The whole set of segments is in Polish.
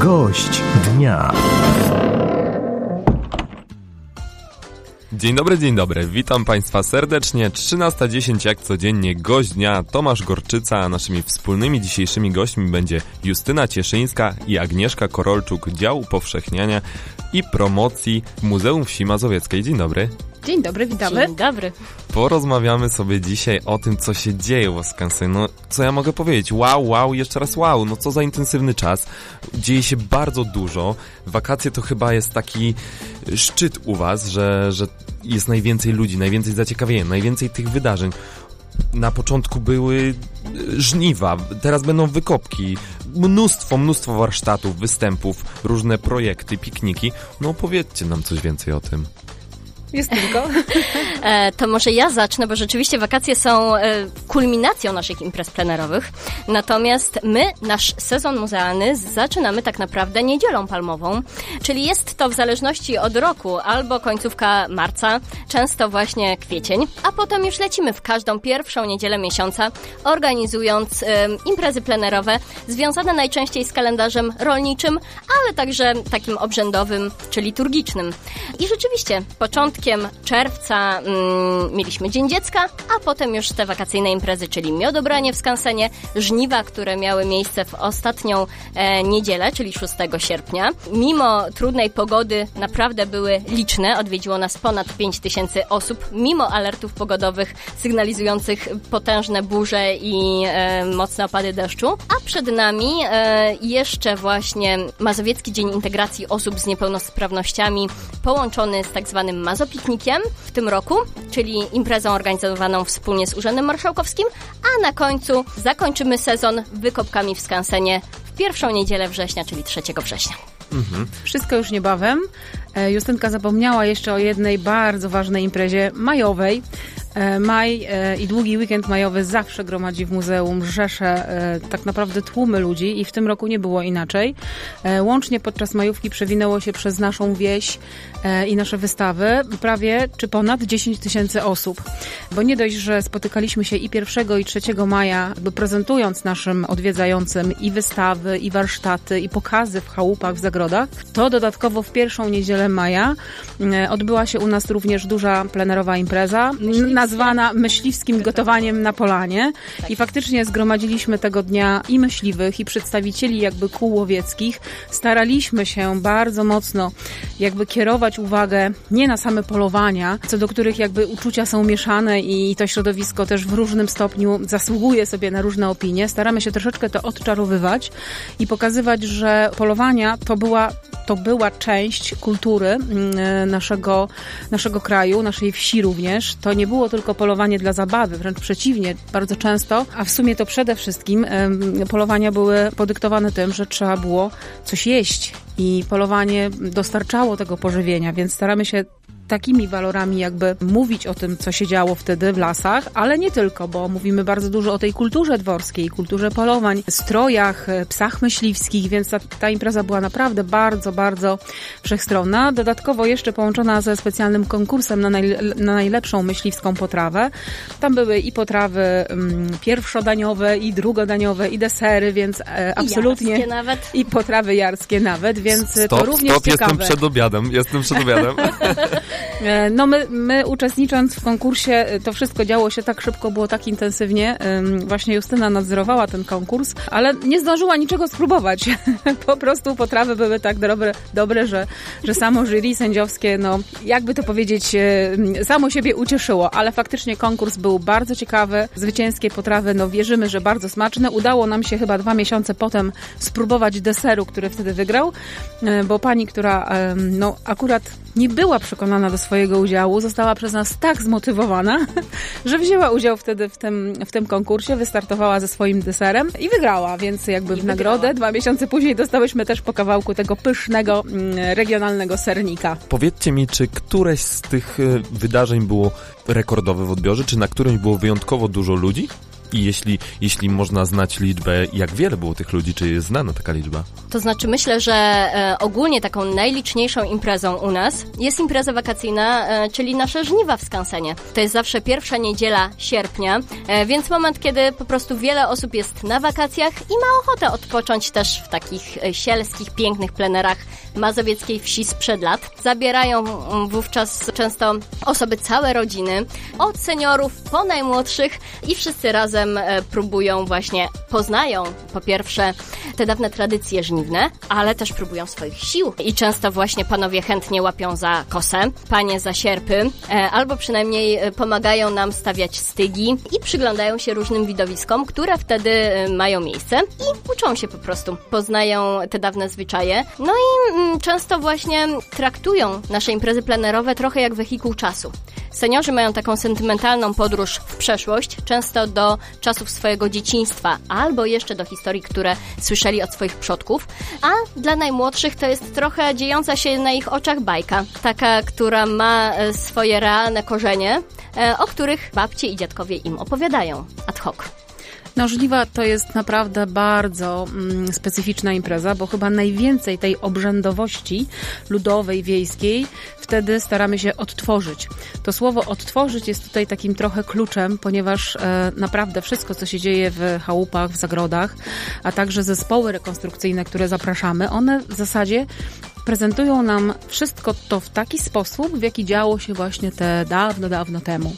Gość dnia. Dzień dobry, witam Państwa serdecznie. 13:10 jak codziennie, gość dnia Tomasz Gorczyca, a naszymi wspólnymi dzisiejszymi gośćmi będzie Justyna Cieszyńska i Agnieszka Korolczuk, działu upowszechniania i promocji Muzeum Wsi Mazowieckiej. Dzień dobry. Dzień dobry, witamy. Dzień dobry. Porozmawiamy sobie dzisiaj o tym, co się dzieje w Skansen. No, co ja mogę powiedzieć? Wow, jeszcze raz wow. No co za intensywny czas. Dzieje się bardzo dużo. Wakacje to chyba jest taki szczyt u was, że jest najwięcej ludzi, najwięcej zaciekawienia, najwięcej tych wydarzeń. Na początku były żniwa, teraz będą wykopki, mnóstwo warsztatów, występów, różne projekty, pikniki. No opowiedzcie nam coś więcej o tym. Jest tylko. To może ja zacznę, bo rzeczywiście wakacje są kulminacją naszych imprez plenerowych. Natomiast my, nasz sezon muzealny zaczynamy tak naprawdę Niedzielą Palmową, czyli jest to w zależności od roku albo końcówka marca, często właśnie kwiecień, a potem już lecimy w każdą pierwszą niedzielę miesiąca, organizując imprezy plenerowe związane najczęściej z kalendarzem rolniczym, ale także takim obrzędowym czy liturgicznym. I rzeczywiście początkiem czerwca mieliśmy Dzień Dziecka, a potem już te wakacyjne imprezy, czyli miodobranie w skansenie, żniwa, które miały miejsce w ostatnią niedzielę, czyli 6 sierpnia. Mimo trudnej pogody naprawdę były liczne, odwiedziło nas ponad 5000 osób, mimo alertów pogodowych sygnalizujących potężne burze i mocne opady deszczu. A przed nami jeszcze właśnie Mazowiecki Dzień Integracji Osób z Niepełnosprawnościami, połączony z tak zwanym Mazopiknikiem w tym roku, czyli imprezą organizowaną wspólnie z Urzędem Marszałkowskim, a na końcu zakończymy sezon wykopkami w skansenie w pierwszą niedzielę września, czyli 3 września. Wszystko już niebawem. Justynka zapomniała jeszcze o jednej bardzo ważnej imprezie majowej. Maj i długi weekend majowy zawsze gromadzi w muzeum rzesze tak naprawdę tłumy ludzi i w tym roku nie było inaczej. Łącznie podczas majówki przewinęło się przez naszą wieś i nasze wystawy prawie czy ponad 10 000 osób. Bo nie dość, że spotykaliśmy się i 1 i 3 maja, prezentując naszym odwiedzającym i wystawy, i warsztaty, i pokazy w chałupach, w zagrodach, to dodatkowo w pierwszą niedzielę maja odbyła się u nas również duża plenerowa impreza, nazwana myśliwskim gotowaniem na polanie. I faktycznie zgromadziliśmy tego dnia i myśliwych, i przedstawicieli jakby kół łowieckich. Staraliśmy się bardzo mocno jakby kierować uwagę nie na same polowania, co do których jakby uczucia są mieszane i to środowisko też w różnym stopniu zasługuje sobie na różne opinie. Staramy się troszeczkę to odczarowywać i pokazywać, że polowania to była część kultury naszego kraju, naszej wsi również. To nie było tylko polowanie dla zabawy, wręcz przeciwnie, bardzo często, a w sumie to przede wszystkim polowania były podyktowane tym, że trzeba było coś jeść i polowanie dostarczało tego pożywienia, więc staramy się takimi walorami jakby mówić o tym, co się działo wtedy w lasach, ale nie tylko, bo mówimy bardzo dużo o tej kulturze dworskiej, kulturze polowań, strojach, psach myśliwskich, więc ta impreza była naprawdę bardzo, bardzo wszechstronna. Dodatkowo jeszcze połączona ze specjalnym konkursem na najlepszą myśliwską potrawę. Tam były i potrawy pierwszodaniowe, i drugodaniowe, i desery, więc absolutnie... Jarskie nawet. I potrawy jarskie nawet, więc to również ciekawe. Jestem przed obiadem. No my uczestnicząc w konkursie, to wszystko działo się tak szybko, było tak intensywnie. Właśnie Justyna nadzorowała ten konkurs, ale nie zdążyła niczego spróbować. Po prostu potrawy były tak dobre, że samo jury sędziowskie, no jakby to powiedzieć, samo siebie ucieszyło, ale faktycznie konkurs był bardzo ciekawy. Zwycięskie potrawy, no wierzymy, że bardzo smaczne. Udało nam się chyba 2 miesiące potem spróbować deseru, który wtedy wygrał, bo pani, która no akurat nie była przekonana do swojego udziału, została przez nas tak zmotywowana, że wzięła udział wtedy w tym konkursie, wystartowała ze swoim deserem i wygrała, więc jakby w nagrodę 2 miesiące później dostałyśmy też po kawałku tego pysznego, regionalnego sernika. Powiedzcie mi, czy któreś z tych wydarzeń było rekordowe w odbiorze, czy na którymś było wyjątkowo dużo ludzi? I jeśli można znać liczbę, jak wiele było tych ludzi, czy jest znana taka liczba? To znaczy myślę, że ogólnie taką najliczniejszą imprezą u nas jest impreza wakacyjna, czyli nasze żniwa w skansenie. To jest zawsze pierwsza niedziela sierpnia, więc moment, kiedy po prostu wiele osób jest na wakacjach i ma ochotę odpocząć też w takich sielskich, pięknych plenerach mazowieckiej wsi sprzed lat. Zabierają wówczas często osoby, całe rodziny, od seniorów po najmłodszych i wszyscy razem próbują właśnie, poznają po pierwsze te dawne tradycje żniwne, ale też próbują swoich sił. I często właśnie panowie chętnie łapią za kosę, panie za sierpy, albo przynajmniej pomagają nam stawiać stygi i przyglądają się różnym widowiskom, które wtedy mają miejsce i uczą się po prostu. Poznają te dawne zwyczaje. No i często właśnie traktują nasze imprezy plenerowe trochę jak wehikuł czasu. Seniorzy mają taką sentymentalną podróż w przeszłość, często do czasów swojego dzieciństwa, albo jeszcze do historii, które słyszeli od swoich przodków, a dla najmłodszych to jest trochę dziejąca się na ich oczach bajka, taka, która ma swoje realne korzenie, o których babcie i dziadkowie im opowiadają ad hoc. No, żniwa to jest naprawdę bardzo specyficzna impreza, bo chyba najwięcej tej obrzędowości ludowej, wiejskiej wtedy staramy się odtworzyć. To słowo odtworzyć jest tutaj takim trochę kluczem, ponieważ naprawdę wszystko, co się dzieje w chałupach, w zagrodach, a także zespoły rekonstrukcyjne, które zapraszamy, one w zasadzie prezentują nam wszystko to w taki sposób, w jaki działo się właśnie te dawno temu.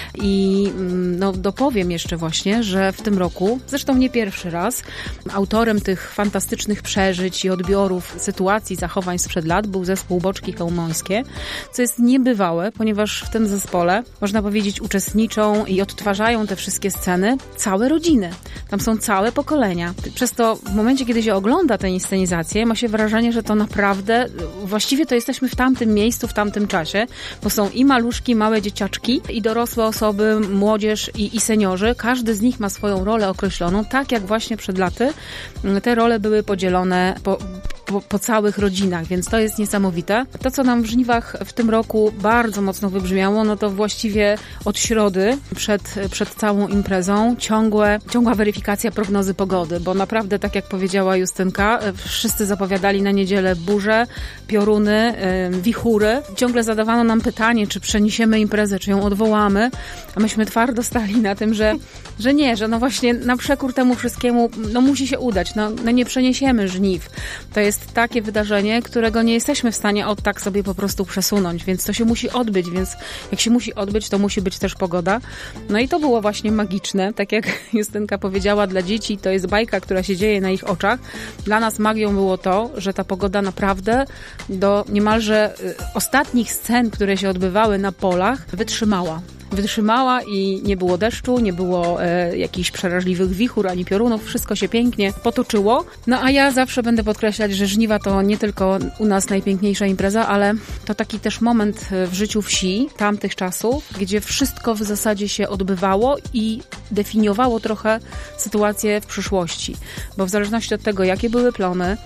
I no, dopowiem jeszcze właśnie, że w tym roku, zresztą nie pierwszy raz, autorem tych fantastycznych przeżyć i odbiorów sytuacji, zachowań sprzed lat był zespół Boczki Chełmońskie, co jest niebywałe, ponieważ w tym zespole, można powiedzieć, uczestniczą i odtwarzają te wszystkie sceny całe rodziny. Tam są całe pokolenia. Przez to w momencie, kiedy się ogląda tę inscenizację, ma się wrażenie, że to naprawdę właściwie to jesteśmy w tamtym miejscu, w tamtym czasie, bo są i maluszki, małe dzieciaczki, i dorosłe osoby, młodzież i seniorzy. Każdy z nich ma swoją rolę określoną, tak jak właśnie przed laty te role były podzielone po całych rodzinach, więc to jest niesamowite. To, co nam w żniwach w tym roku bardzo mocno wybrzmiało, no to właściwie od środy przed całą imprezą ciągła weryfikacja prognozy pogody, bo naprawdę, tak jak powiedziała Justynka, wszyscy zapowiadali na niedzielę burze, pioruny, wichury. Ciągle zadawano nam pytanie, czy przeniesiemy imprezę, czy ją odwołamy, a myśmy twardo stali na tym, że nie, że no właśnie na przekór temu wszystkiemu, no musi się udać, no nie przeniesiemy żniw. To jest takie wydarzenie, którego nie jesteśmy w stanie od tak sobie po prostu przesunąć, więc to się musi odbyć, więc jak się musi odbyć, to musi być też pogoda. No i to było właśnie magiczne, tak jak Justynka powiedziała, dla dzieci to jest bajka, która się dzieje na ich oczach. Dla nas magią było to, że ta pogoda naprawdę do niemalże ostatnich scen, które się odbywały na polach, wytrzymała i nie było deszczu, nie było jakichś przerażliwych wichur ani piorunów, wszystko się pięknie potoczyło. No a ja zawsze będę podkreślać, że żniwa to nie tylko u nas najpiękniejsza impreza, ale to taki też moment w życiu wsi tamtych czasów, gdzie wszystko w zasadzie się odbywało i definiowało trochę sytuację w przyszłości. Bo w zależności od tego, jakie były plony,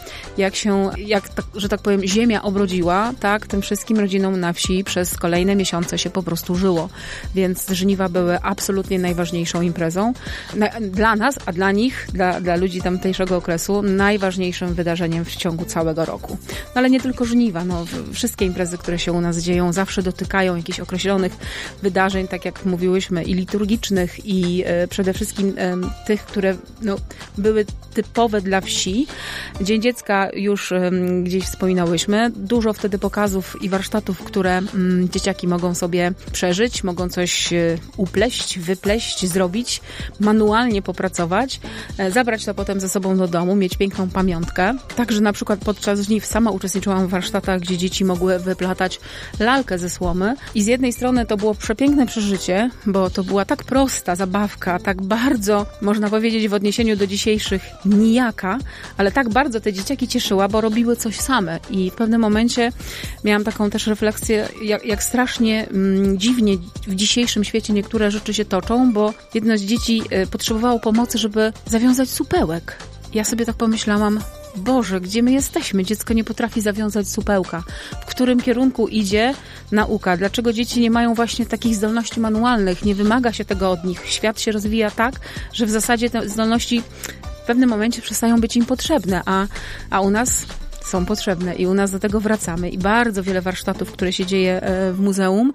że tak powiem, ziemia obrodziła, tak, tym wszystkim rodzinom na wsi przez kolejne miesiące się po prostu żyło. Więc żniwa były absolutnie najważniejszą imprezą. Dla nas, a dla nich, dla ludzi tamtejszego okresu, najważniejszym wydarzeniem w ciągu całego roku. No ale nie tylko żniwa, no wszystkie imprezy, które się u nas dzieją, zawsze dotykają jakichś określonych wydarzeń, tak jak mówiłyśmy, i liturgicznych, i przede wszystkim tych, które no, były typowe dla wsi. Dzień Dziecka już gdzieś wspominałyśmy. Dużo wtedy pokazów i warsztatów, które dzieciaki mogą sobie przeżyć, mogą coś upleść, wypleść, zrobić, manualnie popracować, zabrać to potem ze sobą do domu, mieć piękną pamiątkę. Także na przykład podczas żniw sama uczestniczyłam w warsztatach, gdzie dzieci mogły wyplatać lalkę ze słomy i z jednej strony to było przepiękne przeżycie, bo to była tak prosta zabawka, tak bardzo, można powiedzieć w odniesieniu do dzisiejszych, nijaka, ale tak bardzo te dzieciaki cieszyła, bo robiły coś same i w pewnym momencie miałam taką też refleksję, jak strasznie dziwnie w dzisiejszym świecie niektóre rzeczy się toczą, bo jedno z dzieci potrzebowało pomocy, żeby zawiązać supełek. Ja sobie tak pomyślałam, Boże, gdzie my jesteśmy? Dziecko nie potrafi zawiązać supełka. W którym kierunku idzie nauka? Dlaczego dzieci nie mają właśnie takich zdolności manualnych? Nie wymaga się tego od nich. Świat się rozwija tak, że w zasadzie te zdolności w pewnym momencie przestają być im potrzebne, a u nas są potrzebne i u nas do tego wracamy. I bardzo wiele warsztatów, które się dzieje w muzeum,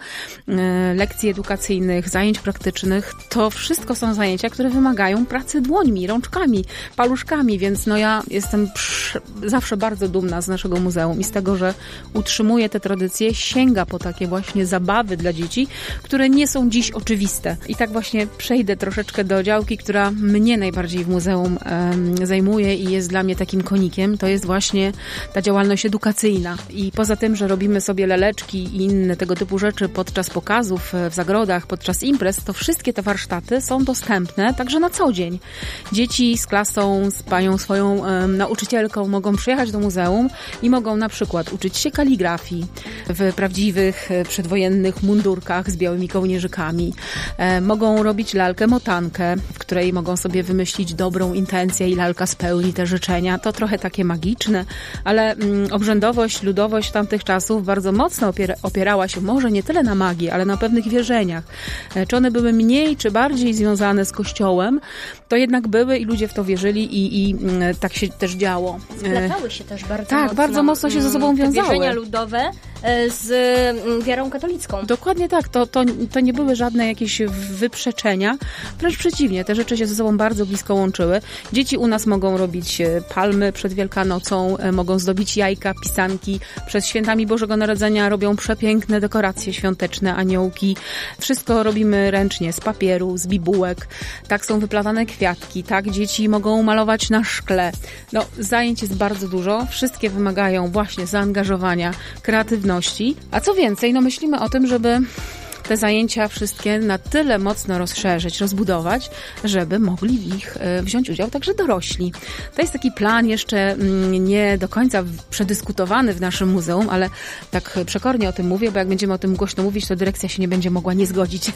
lekcji edukacyjnych, zajęć praktycznych, to wszystko są zajęcia, które wymagają pracy dłońmi, rączkami, paluszkami, więc no ja jestem zawsze bardzo dumna z naszego muzeum i z tego, że utrzymuje te tradycje, sięga po takie właśnie zabawy dla dzieci, które nie są dziś oczywiste. I tak właśnie przejdę troszeczkę do działki, która mnie najbardziej w muzeum zajmuje i jest dla mnie takim konikiem. To jest właśnie ta działalność edukacyjna. I poza tym, że robimy sobie laleczki i inne tego typu rzeczy podczas pokazów w zagrodach, podczas imprez, to wszystkie te warsztaty są dostępne także na co dzień. Dzieci z klasą, z panią swoją nauczycielką mogą przyjechać do muzeum i mogą na przykład uczyć się kaligrafii w prawdziwych przedwojennych mundurkach z białymi kołnierzykami. Mogą robić lalkę motankę, w której mogą sobie wymyślić dobrą intencję i lalka spełni te życzenia. To trochę takie magiczne, ale obrzędowość, ludowość tamtych czasów bardzo mocno opierała się może nie tyle na magii, ale na pewnych wierzeniach. Czy one były mniej, czy bardziej związane z Kościołem, to jednak były i ludzie w to wierzyli i tak się też działo. Splatały się też bardzo tak, mocno. bardzo mocno się ze sobą wiązały. Wierzenia ludowe z wiarą katolicką. Dokładnie tak. To nie były żadne jakieś wyprzeczenia. Wręcz przeciwnie, te rzeczy się ze sobą bardzo blisko łączyły. Dzieci u nas mogą robić palmy przed Wielkanocą, mogą zdobić jajka, pisanki. Przed świętami Bożego Narodzenia robią przepiękne dekoracje świąteczne, aniołki. Wszystko robimy ręcznie, z papieru, z bibułek. Tak są wyplatane kwiatki, tak dzieci mogą malować na szkle. No, zajęć jest bardzo dużo. Wszystkie wymagają właśnie zaangażowania, kreatywności. A co więcej, no myślimy o tym, żeby te zajęcia wszystkie na tyle mocno rozszerzyć, rozbudować, żeby mogli w nich wziąć udział także dorośli. To jest taki plan jeszcze nie do końca przedyskutowany w naszym muzeum, ale tak przekornie o tym mówię, bo jak będziemy o tym głośno mówić, to dyrekcja się nie będzie mogła nie zgodzić.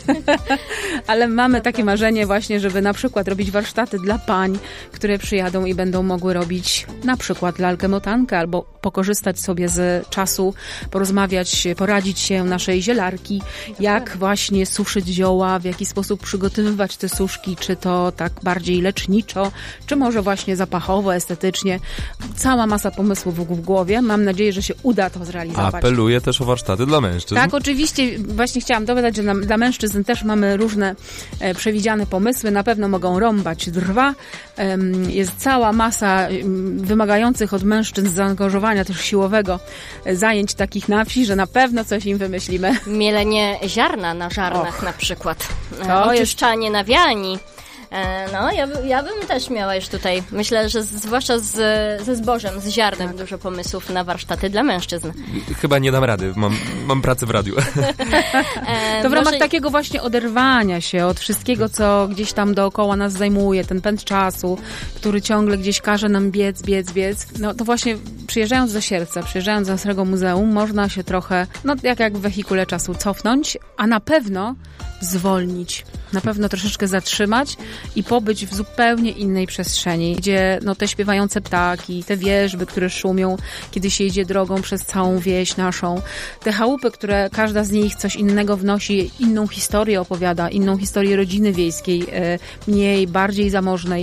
Ale mamy takie marzenie właśnie, żeby na przykład robić warsztaty dla pań, które przyjadą i będą mogły robić na przykład lalkę motankę albo pokorzystać sobie z czasu, porozmawiać, poradzić się naszej zielarki, jak właśnie suszyć zioła, w jaki sposób przygotowywać te suszki, czy to tak bardziej leczniczo, czy może właśnie zapachowo, estetycznie. Cała masa pomysłów w głowie. Mam nadzieję, że się uda to zrealizować. Apeluję też o warsztaty dla mężczyzn. Tak, oczywiście. Właśnie chciałam dodać, że dla mężczyzn też mamy różne przewidziane pomysły. Na pewno mogą rąbać drwa. Jest cała masa wymagających od mężczyzn zaangażowania też siłowego zajęć takich na wsi, że na pewno coś im wymyślimy. Mielenie ziarna na żarnach na przykład. Oczyszczanie nawiani. No, ja bym też miała już tutaj, myślę, że zwłaszcza ze zbożem, z ziarnem dużo pomysłów na warsztaty dla mężczyzn. Chyba nie dam rady, mam pracę w radiu. To w ramach takiego właśnie oderwania się od wszystkiego, co gdzieś tam dookoła nas zajmuje, ten pęd czasu, który ciągle gdzieś każe nam biec. No to właśnie przyjeżdżając do Sierpca, przyjeżdżając do naszego muzeum, można się trochę, no jak w wehikule czasu cofnąć, a na pewno zwolnić. Na pewno troszeczkę zatrzymać i pobyć w zupełnie innej przestrzeni, gdzie no, te śpiewające ptaki, te wierzby, które szumią, kiedy się idzie drogą przez całą wieś naszą, te chałupy, które każda z nich coś innego wnosi, inną historię opowiada, inną historię rodziny wiejskiej, mniej, bardziej zamożnej,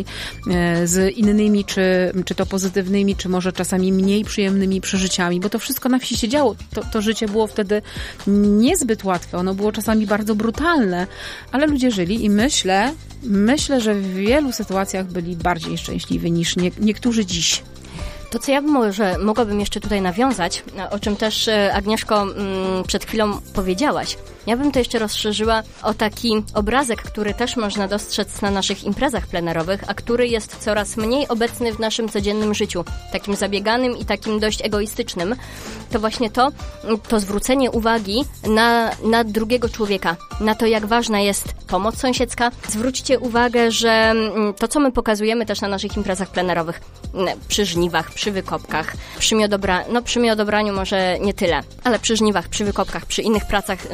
z innymi, czy to pozytywnymi, czy może czasami mniej przyjemnymi przeżyciami, bo to wszystko na wsi się działo. To życie było wtedy niezbyt łatwe, ono było czasami bardzo brutalne, ale ludzie żyli i myślę, że w wielu sytuacjach byli bardziej szczęśliwi niż niektórzy dziś. To, co ja mogłabym jeszcze tutaj nawiązać, o czym też Agnieszko przed chwilą powiedziałaś. Ja bym to jeszcze rozszerzyła o taki obrazek, który też można dostrzec na naszych imprezach plenerowych, a który jest coraz mniej obecny w naszym codziennym życiu, takim zabieganym i takim dość egoistycznym. To właśnie to zwrócenie uwagi na drugiego człowieka, na to, jak ważna jest pomoc sąsiedzka. Zwróćcie uwagę, że to, co my pokazujemy też na naszych imprezach plenerowych, przy żniwach, przy wykopkach, przy miodobraniu może nie tyle, ale przy żniwach, przy wykopkach, przy innych pracach, nawet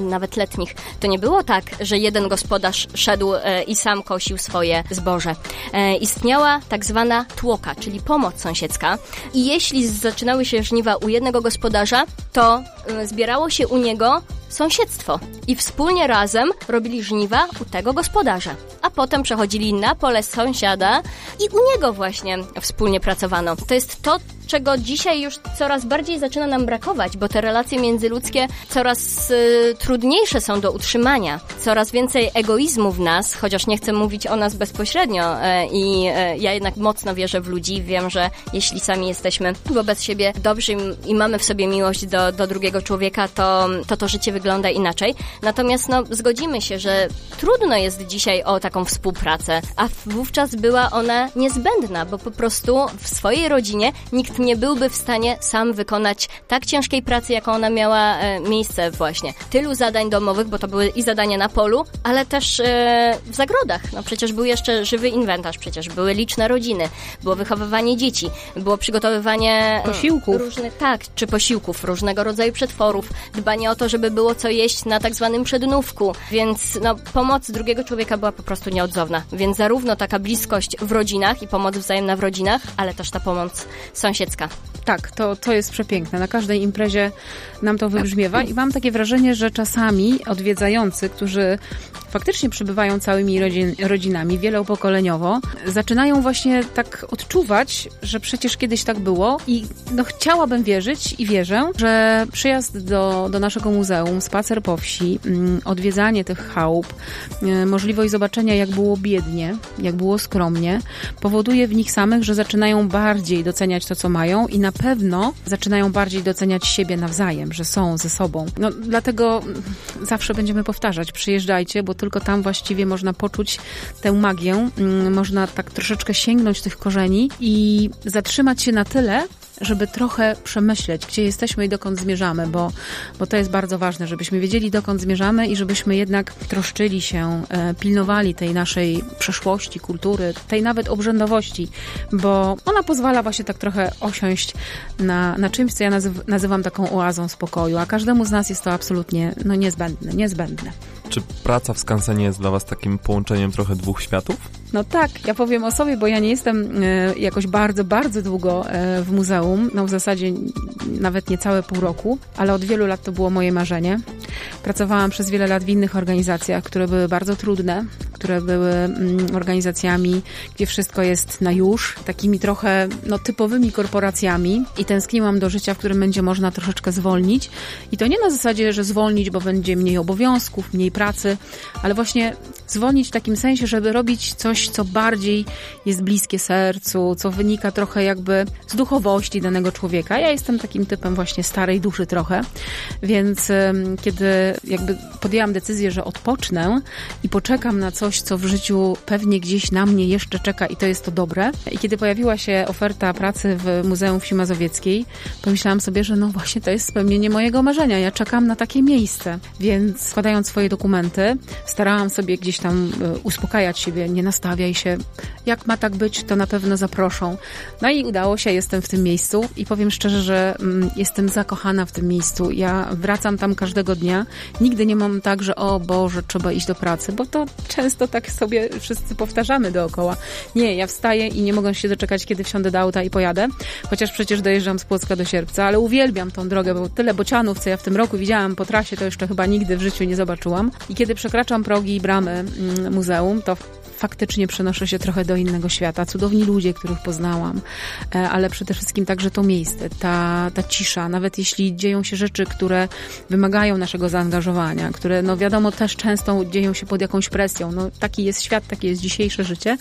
letnich. To nie było tak, że jeden gospodarz szedł i sam kosił swoje zboże. Istniała tak zwana tłoka, czyli pomoc sąsiedzka. I jeśli zaczynały się żniwa u jednego gospodarza, to zbierało się u niego sąsiedztwo i wspólnie razem robili żniwa u tego gospodarza, a potem przechodzili na pole sąsiada i u niego właśnie wspólnie pracowano. To jest to, czego dzisiaj już coraz bardziej zaczyna nam brakować, bo te relacje międzyludzkie coraz trudniejsze są do utrzymania. Coraz więcej egoizmu w nas, chociaż nie chcę mówić o nas bezpośrednio i ja jednak mocno wierzę w ludzi. Wiem, że jeśli sami jesteśmy wobec siebie dobrzy i mamy w sobie miłość do drugiego człowieka, to życie wygląda inaczej. Natomiast zgodzimy się, że trudno jest dzisiaj o taką współpracę, a wówczas była ona niezbędna, bo po prostu w swojej rodzinie nikt nie byłby w stanie sam wykonać tak ciężkiej pracy, jaką ona miała miejsce właśnie. Tylu zadań domowych, bo to były i zadania na polu, ale też w zagrodach. Przecież był jeszcze żywy inwentarz, przecież były liczne rodziny, było wychowywanie dzieci, było przygotowywanie posiłków. Czy posiłków, różnego rodzaju przetworów, dbanie o to, żeby było co jeść na tak zwanym przednówku, więc pomoc drugiego człowieka była po prostu nieodzowna. Więc zarówno taka bliskość w rodzinach i pomoc wzajemna w rodzinach, ale też ta pomoc sąsiedzka. Tak, to jest przepiękne. Na każdej imprezie nam to wybrzmiewa i mam takie wrażenie, że czasami odwiedzający, którzy faktycznie przybywają całymi rodzinami, wielopokoleniowo, zaczynają właśnie tak odczuwać, że przecież kiedyś tak było i chciałabym wierzyć i wierzę, że przyjazd do naszego muzeum, spacer po wsi, odwiedzanie tych chałup, możliwość zobaczenia, jak było biednie, jak było skromnie, powoduje w nich samych, że zaczynają bardziej doceniać to, co mają i na pewno zaczynają bardziej doceniać siebie nawzajem, że są ze sobą. Dlatego zawsze będziemy powtarzać, przyjeżdżajcie, bo tylko tam właściwie można poczuć tę magię, można tak troszeczkę sięgnąć tych korzeni i zatrzymać się na tyle, żeby trochę przemyśleć, gdzie jesteśmy i dokąd zmierzamy, bo to jest bardzo ważne, żebyśmy wiedzieli, dokąd zmierzamy i żebyśmy jednak troszczyli się, pilnowali tej naszej przeszłości, kultury, tej nawet obrzędowości, bo ona pozwala właśnie tak trochę osiąść na czymś, co ja nazywam taką oazą spokoju, a każdemu z nas jest to absolutnie niezbędne. Czy praca w skansenie jest dla was takim połączeniem trochę dwóch światów? No tak, ja powiem o sobie, bo ja nie jestem jakoś bardzo, bardzo długo w muzeum, w zasadzie nawet niecałe pół roku, ale od wielu lat to było moje marzenie. Pracowałam przez wiele lat w innych organizacjach, które były bardzo trudne, które były organizacjami, gdzie wszystko jest na już, takimi trochę typowymi korporacjami i tęskniłam do życia, w którym będzie można troszeczkę zwolnić. I to nie na zasadzie, że zwolnić, bo będzie mniej obowiązków, mniej pracy, ale właśnie zwolnić w takim sensie, żeby robić coś, co bardziej jest bliskie sercu, co wynika trochę jakby z duchowości danego człowieka. Ja jestem takim typem właśnie starej duszy trochę, więc kiedy jakby podjęłam decyzję, że odpocznę i poczekam na coś, co w życiu pewnie gdzieś na mnie jeszcze czeka i to jest to dobre. I kiedy pojawiła się oferta pracy w Muzeum Wsi Mazowieckiej, pomyślałam sobie, że właśnie to jest spełnienie mojego marzenia. Ja czekam na takie miejsce. Więc składając swoje dokumenty, starałam sobie gdzieś tam uspokajać siebie, nie nastawiaj się. Jak ma tak być, to na pewno zaproszą. No i udało się, jestem w tym miejscu i powiem szczerze, że jestem zakochana w tym miejscu. Ja wracam tam każdego dnia. Nigdy nie mam tak, że o Boże, trzeba iść do pracy, bo to często tak sobie wszyscy powtarzamy dookoła. Nie, ja wstaję i nie mogę się doczekać, kiedy wsiądę do auta i pojadę, chociaż przecież dojeżdżam z Płocka do Sierpca, ale uwielbiam tą drogę, bo tyle bocianów, co ja w tym roku widziałam po trasie, to jeszcze chyba nigdy w życiu nie zobaczyłam. I kiedy przekraczam progi i bramy muzeum, to faktycznie przenoszę się trochę do innego świata. Cudowni ludzie, których poznałam, ale przede wszystkim także to miejsce, ta cisza, nawet jeśli dzieją się rzeczy, które wymagają naszego zaangażowania, które wiadomo też często dzieją się pod jakąś presją. Taki jest świat, takie jest dzisiejsze życie,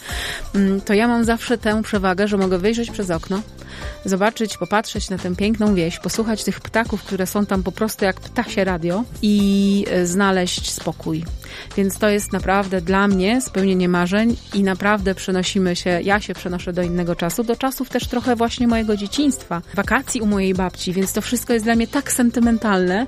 to ja mam zawsze tę przewagę, że mogę wyjrzeć przez okno, zobaczyć, popatrzeć na tę piękną wieś, posłuchać tych ptaków, które są tam po prostu jak ptasie radio i znaleźć spokój. Więc to jest naprawdę dla mnie spełnienie marzeń i naprawdę ja się przenoszę do innego czasu, do czasów też trochę właśnie mojego dzieciństwa, wakacji u mojej babci, więc to wszystko jest dla mnie tak sentymentalne,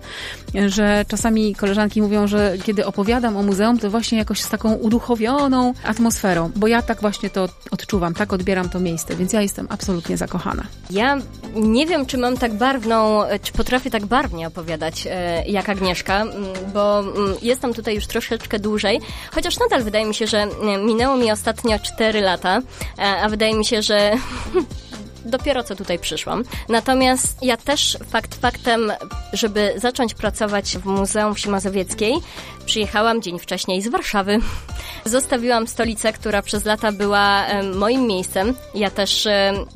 że czasami koleżanki mówią, że kiedy opowiadam o muzeum, to właśnie jakoś z taką uduchowioną atmosferą, bo ja tak właśnie to odczuwam, tak odbieram to miejsce, więc ja jestem absolutnie zakochana. Ja Nie wiem, czy mam tak czy potrafię tak barwnie opowiadać jak Agnieszka, bo jestem tutaj już troszeczkę dłużej, chociaż nadal wydaje mi się, że minęło mi ostatnio 4 lata, a wydaje mi się, że dopiero co tutaj przyszłam. Natomiast ja też faktem, żeby zacząć pracować w Muzeum Wsi Mazowieckiej, przyjechałam dzień wcześniej z Warszawy. Zostawiłam stolicę, która przez lata była moim miejscem. Ja też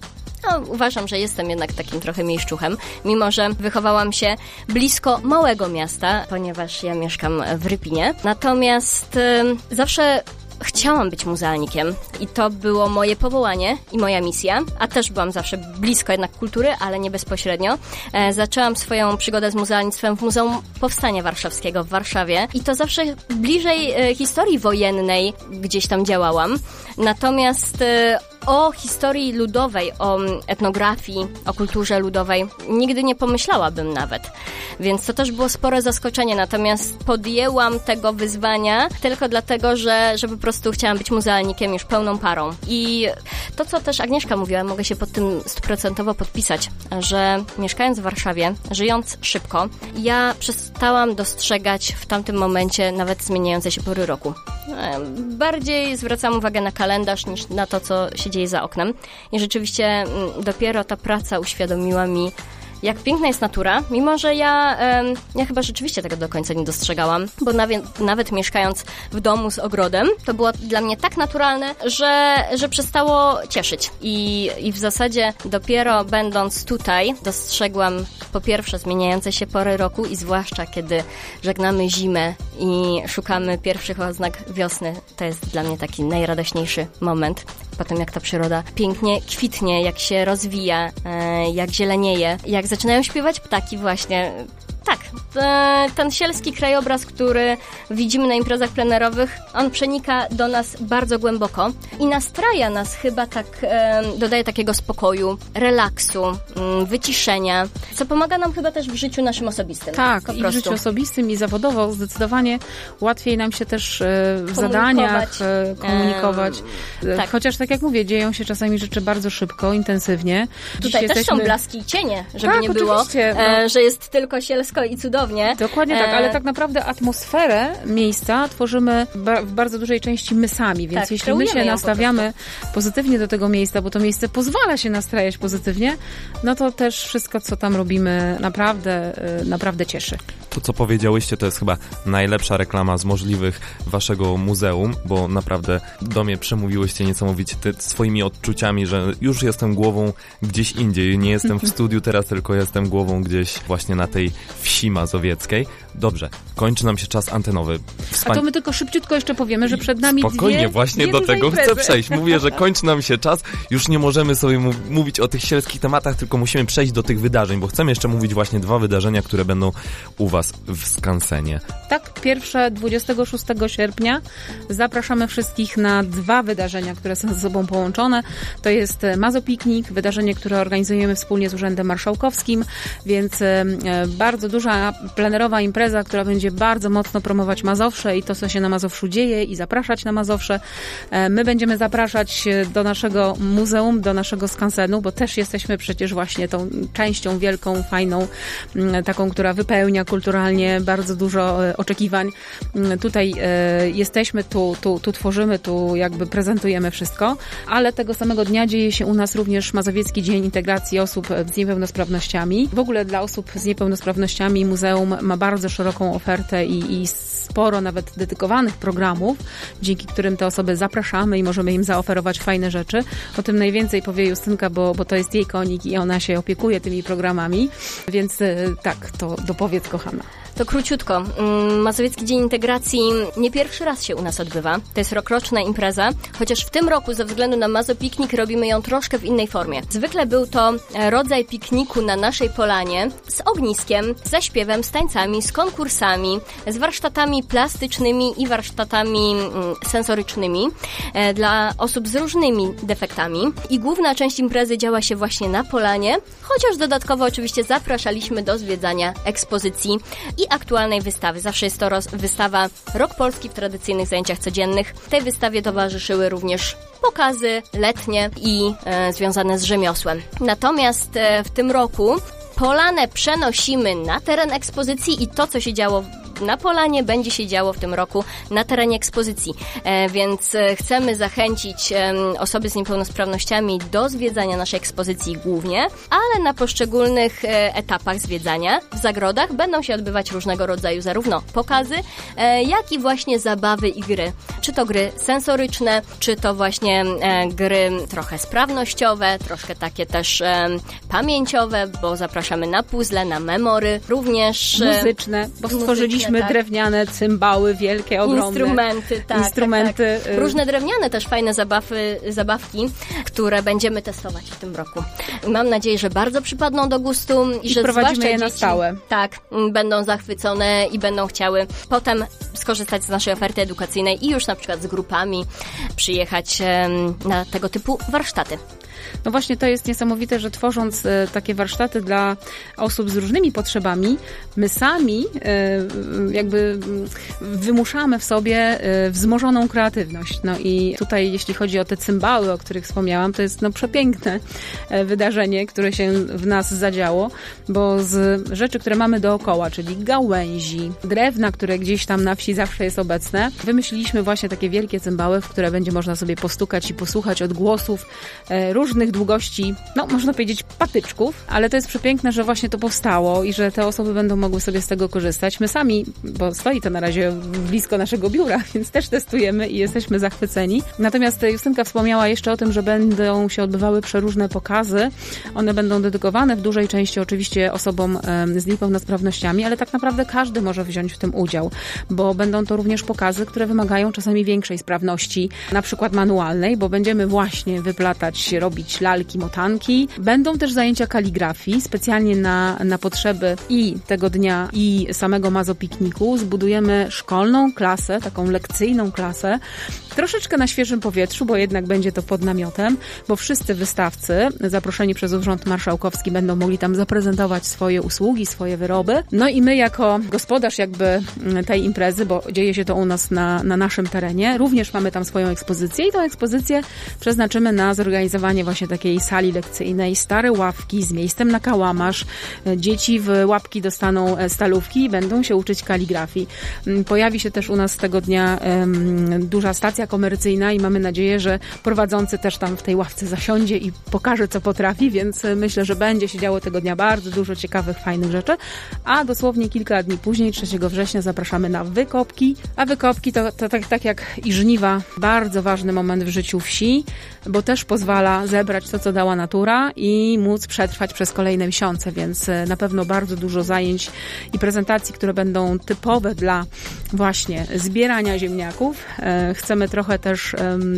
uważam, że jestem jednak takim trochę miejsczuchem, mimo że wychowałam się blisko małego miasta, ponieważ ja mieszkam w Rypinie. Natomiast zawsze chciałam być muzealnikiem i to było moje powołanie i moja misja, a też byłam zawsze blisko jednak kultury, ale nie bezpośrednio. Zaczęłam swoją przygodę z muzealnictwem w Muzeum Powstania Warszawskiego w Warszawie i to zawsze bliżej historii wojennej gdzieś tam działałam. Natomiast o historii ludowej, o etnografii, o kulturze ludowej nigdy nie pomyślałabym nawet. Więc to też było spore zaskoczenie, natomiast podjęłam tego wyzwania tylko dlatego, że po prostu chciałam być muzealnikiem już pełną parą. I to, co też Agnieszka mówiła, mogę się pod tym 100% podpisać, że mieszkając w Warszawie, żyjąc szybko, ja przestałam dostrzegać w tamtym momencie nawet zmieniające się pory roku. Bardziej zwracam uwagę na kalendarz niż na to, co się dzieje za oknem. I rzeczywiście dopiero ta praca uświadomiła mi, jak piękna jest natura, mimo że ja chyba rzeczywiście tego do końca nie dostrzegałam, bo nawet mieszkając w domu z ogrodem, to było dla mnie tak naturalne, że przestało cieszyć. I w zasadzie dopiero będąc tutaj dostrzegłam po pierwsze zmieniające się pory roku i zwłaszcza kiedy żegnamy zimę i szukamy pierwszych oznak wiosny. To jest dla mnie taki najradośniejszy moment. Potem jak ta przyroda pięknie kwitnie, jak się rozwija, jak zielenieje, jak zaczynają śpiewać ptaki właśnie. Tak, ten sielski krajobraz, który widzimy na imprezach plenerowych, on przenika do nas bardzo głęboko i nastraja nas chyba tak, dodaje takiego spokoju, relaksu, wyciszenia, co pomaga nam chyba też w życiu naszym osobistym. Tak, i w życiu osobistym i zawodowo zdecydowanie łatwiej nam się też w zadaniach komunikować. Tak. Chociaż tak jak mówię, dzieją się czasami rzeczy bardzo szybko, intensywnie. Tutaj też są blaski i cienie, żeby nie było, że jest tylko sielsko i cudownie. Dokładnie tak, ale tak naprawdę atmosferę miejsca tworzymy w bardzo dużej części my sami, więc jeśli my się nastawiamy pozytywnie do tego miejsca, bo to miejsce pozwala się nastrajać pozytywnie, no to też wszystko, co tam robimy, naprawdę cieszy. To, co powiedziałyście, to jest chyba najlepsza reklama z możliwych waszego muzeum, bo naprawdę do mnie przemówiłyście niesamowicie swoimi odczuciami, że już jestem głową gdzieś indziej. Nie jestem w studiu teraz, tylko jestem głową gdzieś właśnie na tej wsi mazowieckiej. Dobrze, kończy nam się czas antenowy. A to my tylko szybciutko jeszcze powiemy, że przed nami spokojnie, właśnie do tego chcę przejść. Mówię, że kończy nam się czas. Już nie możemy sobie mówić o tych sielskich tematach, tylko musimy przejść do tych wydarzeń, bo chcemy jeszcze mówić właśnie 2 wydarzenia, które będą u was w skansenie. Tak, pierwsze 26 sierpnia zapraszamy wszystkich na 2 wydarzenia, które są ze sobą połączone. To jest Mazopiknik, wydarzenie, które organizujemy wspólnie z Urzędem Marszałkowskim, więc bardzo duża plenerowa impreza, która będzie bardzo mocno promować Mazowsze i to, co się na Mazowszu dzieje i zapraszać na Mazowsze. My będziemy zapraszać do naszego muzeum, do naszego skansenu, bo też jesteśmy przecież właśnie tą częścią wielką, fajną, taką, która wypełnia kulturalnie bardzo dużo oczekiwań. Tutaj jesteśmy, tu tworzymy, tu jakby prezentujemy wszystko, ale tego samego dnia dzieje się u nas również Mazowiecki Dzień Integracji Osób z Niepełnosprawnościami. W ogóle dla osób z niepełnosprawnościami muzeum ma bardzo szeroką ofertę i sporo nawet dedykowanych programów, dzięki którym te osoby zapraszamy i możemy im zaoferować fajne rzeczy. O tym najwięcej powie Justynka, bo to jest jej konik i ona się opiekuje tymi programami, więc tak, to dopowiedz, kochana. To króciutko. Mazowiecki Dzień Integracji nie pierwszy raz się u nas odbywa. To jest rokroczna impreza, chociaż w tym roku ze względu na Mazopiknik robimy ją troszkę w innej formie. Zwykle był to rodzaj pikniku na naszej polanie z ogniskiem, ze śpiewem, z tańcami, z konkursami, z warsztatami plastycznymi i warsztatami sensorycznymi dla osób z różnymi defektami. I główna część imprezy działa się właśnie na polanie, chociaż dodatkowo oczywiście zapraszaliśmy do zwiedzania ekspozycji i aktualnej wystawy. Zawsze jest to wystawa Rok Polski w tradycyjnych zajęciach codziennych. Tej wystawie towarzyszyły również pokazy letnie i związane z rzemiosłem. Natomiast w tym roku Polanę przenosimy na teren ekspozycji i to, co się działo na Polanie, będzie się działo w tym roku na terenie ekspozycji. Więc chcemy zachęcić osoby z niepełnosprawnościami do zwiedzania naszej ekspozycji głównie, ale na poszczególnych etapach zwiedzania w zagrodach będą się odbywać różnego rodzaju zarówno pokazy, jak i właśnie zabawy i gry. Czy to gry sensoryczne, czy to właśnie gry trochę sprawnościowe, troszkę takie też pamięciowe, bo zapraszamy na puzzle, na memory, również muzyczne, bo stworzyliśmy drewniane cymbały, wielkie, ogromne. Instrumenty, tak. Instrumenty. Tak. Różne drewniane też fajne zabawki, które będziemy testować w tym roku. Mam nadzieję, że bardzo przypadną do gustu i że prowadzimy je na dzieci, stałe. Tak, będą zachwycone i będą chciały potem skorzystać z naszej oferty edukacyjnej i już na przykład z grupami przyjechać na tego typu warsztaty. No właśnie to jest niesamowite, że tworząc takie warsztaty dla osób z różnymi potrzebami, my sami jakby wymuszamy w sobie wzmożoną kreatywność. No i tutaj jeśli chodzi o te cymbały, o których wspomniałam, to jest przepiękne wydarzenie, które się w nas zadziało, bo z rzeczy, które mamy dookoła, czyli gałęzi, drewna, które gdzieś tam na wsi zawsze jest obecne, wymyśliliśmy właśnie takie wielkie cymbały, w które będzie można sobie postukać i posłuchać odgłosów różnych długości, można powiedzieć patyczków, ale to jest przepiękne, że właśnie to powstało i że te osoby będą mogły sobie z tego korzystać. My sami, bo stoi to na razie blisko naszego biura, więc też testujemy i jesteśmy zachwyceni. Natomiast Justynka wspomniała jeszcze o tym, że będą się odbywały przeróżne pokazy. One będą dedykowane w dużej części oczywiście osobom z niepełnosprawnościami, ale tak naprawdę każdy może wziąć w tym udział, bo będą to również pokazy, które wymagają czasami większej sprawności, na przykład manualnej, bo będziemy właśnie wyplatać, robić lalki, motanki. Będą też zajęcia kaligrafii, specjalnie na potrzeby i tego dnia, i samego Mazopikniku. Zbudujemy szkolną klasę, taką lekcyjną klasę, troszeczkę na świeżym powietrzu, bo jednak będzie to pod namiotem, bo wszyscy wystawcy zaproszeni przez Urząd Marszałkowski będą mogli tam zaprezentować swoje usługi, swoje wyroby. No i my jako gospodarz jakby tej imprezy, bo dzieje się to u nas na naszym terenie, również mamy tam swoją ekspozycję i tą ekspozycję przeznaczymy na zorganizowanie właśnie takiej sali lekcyjnej, stare ławki z miejscem na kałamarz. Dzieci w łapki dostaną stalówki i będą się uczyć kaligrafii. Pojawi się też u nas tego dnia duża stacja komercyjna i mamy nadzieję, że prowadzący też tam w tej ławce zasiądzie i pokaże, co potrafi, więc myślę, że będzie się działo tego dnia bardzo dużo ciekawych, fajnych rzeczy. A dosłownie kilka dni później, 3 września, zapraszamy na wykopki. A wykopki to tak jak i żniwa, bardzo ważny moment w życiu wsi, bo też pozwala zebrać to, co dała natura i móc przetrwać przez kolejne miesiące, więc na pewno bardzo dużo zajęć i prezentacji, które będą typowe dla właśnie zbierania ziemniaków. Chcemy trochę też,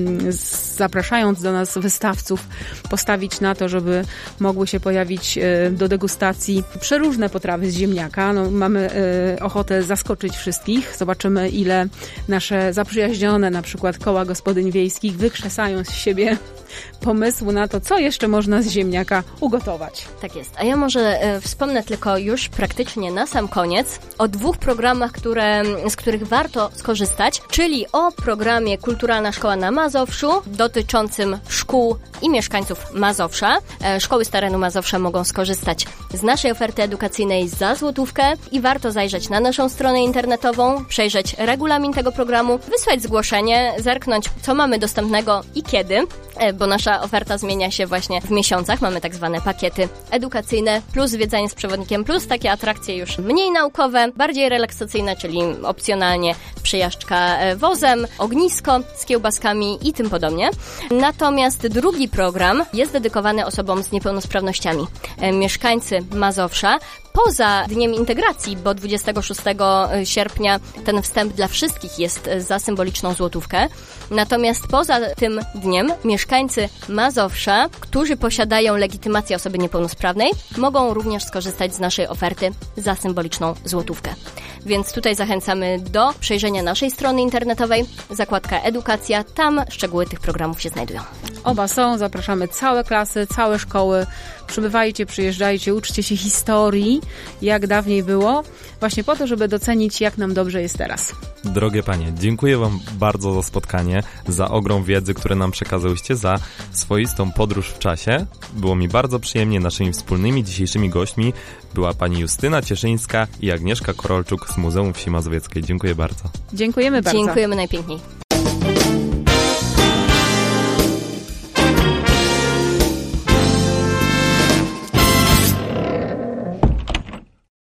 zapraszając do nas wystawców, postawić na to, żeby mogły się pojawić do degustacji przeróżne potrawy z ziemniaka. Mamy ochotę zaskoczyć wszystkich. Zobaczymy, ile nasze zaprzyjaźnione na przykład koła gospodyń wiejskich wykrzesają z siebie pomysłu na to, co jeszcze można z ziemniaka ugotować. Tak jest. A ja może wspomnę tylko już praktycznie na sam koniec o 2 programach, z których warto skorzystać, czyli o programie Kulturalna Szkoła na Mazowszu dotyczącym szkół i mieszkańców Mazowsza. Szkoły z terenu Mazowsza mogą skorzystać z naszej oferty edukacyjnej za złotówkę i warto zajrzeć na naszą stronę internetową, przejrzeć regulamin tego programu, wysłać zgłoszenie, zerknąć, co mamy dostępnego i kiedy, bo nasza oferta zmienia się właśnie w miesiącach. Mamy tak zwane pakiety edukacyjne plus zwiedzanie z przewodnikiem plus takie atrakcje już mniej naukowe, bardziej relaksacyjne, czyli opcjonalnie przejażdżka wozem, ognisko z kiełbaskami i tym podobnie. Natomiast drugi program jest dedykowany osobom z niepełnosprawnościami. Mieszkańcy Mazowsza poza Dniem Integracji, bo 26 sierpnia ten wstęp dla wszystkich jest za symboliczną złotówkę. Natomiast poza tym dniem mieszkańcy Mazowsza, którzy posiadają legitymację osoby niepełnosprawnej, mogą również skorzystać z naszej oferty za symboliczną złotówkę. więc tutaj zachęcamy do przejrzenia naszej strony internetowej, zakładka edukacja, tam szczegóły tych programów się znajdują. Oba są, zapraszamy całe klasy, całe szkoły. Przybywajcie, przyjeżdżajcie, uczcie się historii, jak dawniej było, właśnie po to, żeby docenić, jak nam dobrze jest teraz. Drogie panie, dziękuję wam bardzo za spotkanie, za ogrom wiedzy, które nam przekazałyście, za swoistą podróż w czasie. Było mi bardzo przyjemnie. Naszymi wspólnymi dzisiejszymi gośćmi była pani Justyna Cieszyńska i Agnieszka Korolczuk z Muzeum Wsi Mazowieckiej. Dziękuję bardzo. Dziękujemy bardzo. Dziękujemy najpiękniej.